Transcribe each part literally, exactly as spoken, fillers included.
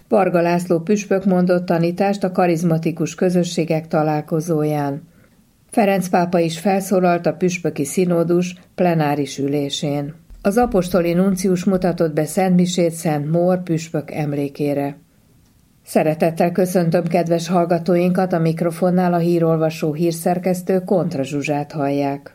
Varga László püspök mondott tanítást a karizmatikus közösségek találkozóján. Ferenc pápa is felszólalt a püspöki színódus plenáris ülésén. Az apostoli nuncius mutatott be szentmisét Szent Mór püspök emlékére. Szeretettel köszöntöm kedves hallgatóinkat, a mikrofonnál a hírolvasó hírszerkesztő Kontra Zsuzsát hallják.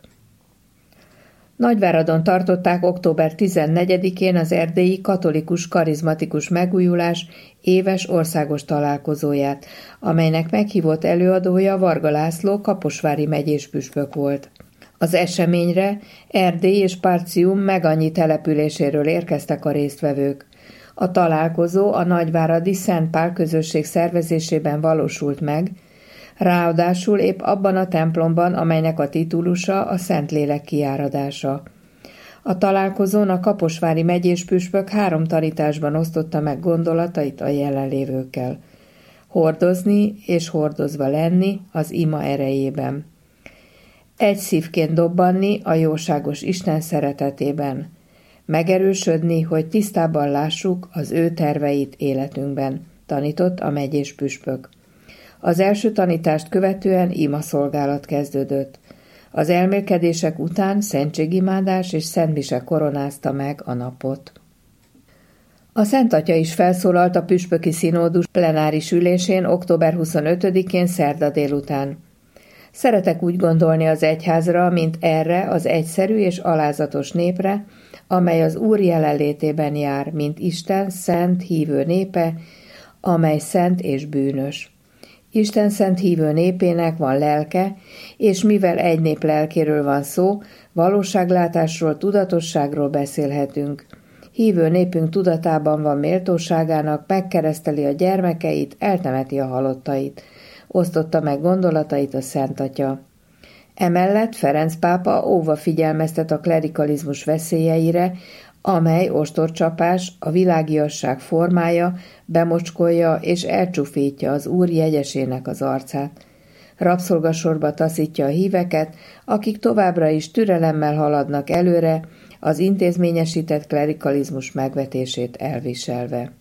Nagyváradon tartották október tizennegyedikén az erdélyi katolikus karizmatikus megújulás éves országos találkozóját, amelynek meghívott előadója Varga László kaposvári megyés püspök volt. Az eseményre Erdély és Partium megannyi településéről érkeztek a résztvevők. A találkozó a nagyváradi Szent Pál közösség szervezésében valósult meg, ráadásul épp abban a templomban, amelynek a titulusa a Szentlélek kiáradása. A találkozón a kaposvári megyés püspök három tanításban osztotta meg gondolatait a jelenlévőkkel. Hordozni és hordozva lenni az ima erejében. Egy szívként dobbanni a jóságos Isten szeretetében. Megerősödni, hogy tisztában lássuk az ő terveit életünkben, tanított a megyés püspök. Az első tanítást követően imaszolgálat kezdődött. Az elmélkedések után szentségimádás és szentmise koronázta meg a napot. A Szent Atya is felszólalt a püspöki színódus plenáris ülésén október huszonötödikén szerda délután. Szeretek úgy gondolni az egyházra, mint erre az egyszerű és alázatos népre, amely az Úr jelenlétében jár, mint Isten szent hívő népe, amely szent és bűnös. Isten szent hívő népének van lelke, és mivel egy nép lelkéről van szó, valóságlátásról, tudatosságról beszélhetünk. Hívő népünk tudatában van méltóságának, megkereszteli a gyermekeit, eltemeti a halottait. Osztotta meg gondolatait a Szent Atya. Emellett Ferenc pápa óva figyelmeztet a klerikalizmus veszélyeire, amely ostorcsapás, a világiasság formája, bemocskolja és elcsúfítja az Úr jegyesének az arcát. Rabszolgasorba taszítja a híveket, akik továbbra is türelemmel haladnak előre, az intézményesített klerikalizmus megvetését elviselve.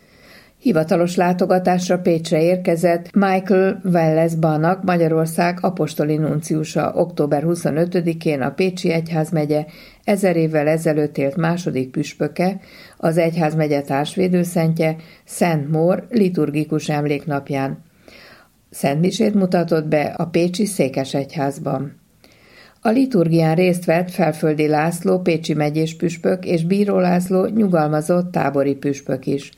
Hivatalos látogatásra Pécsre érkezett Michael Welles-Banach, Magyarország apostoli nunciusa október huszonötödikén a Pécsi Egyházmegye ezer évvel ezelőtt élt második püspöke, az egyházmegye társvédőszentje, Szent Mór liturgikus emléknapján. Szentmisét mutatott be a pécsi székesegyházban. A liturgián részt vett Felföldi László pécsi megyés püspök és Bíró László nyugalmazott tábori püspök is.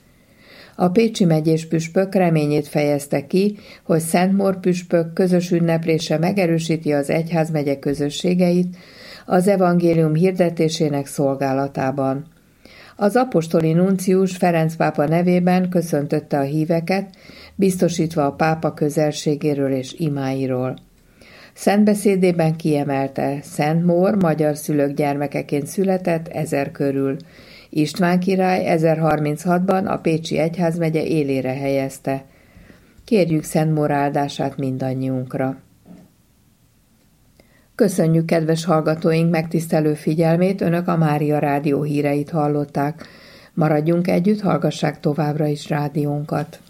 A pécsi megyés püspök reményét fejezte ki, hogy Szent Mór püspök közös ünneplése megerősíti az egyházmegye közösségeit az evangélium hirdetésének szolgálatában. Az apostoli nuncius Ferenc pápa nevében köszöntötte a híveket, biztosítva a pápa közelségéről és imáiról. Szentbeszédében kiemelte, Szent Mór magyar szülők gyermekeként született ezer körül. István király ezerharminchatban a pécsi egyházmegye élére helyezte. Kérjük Szent Mór áldását mindannyiunkra. Köszönjük kedves hallgatóink megtisztelő figyelmét, Önök a Mária Rádió híreit hallották. Maradjunk együtt, hallgassák továbbra is rádiónkat.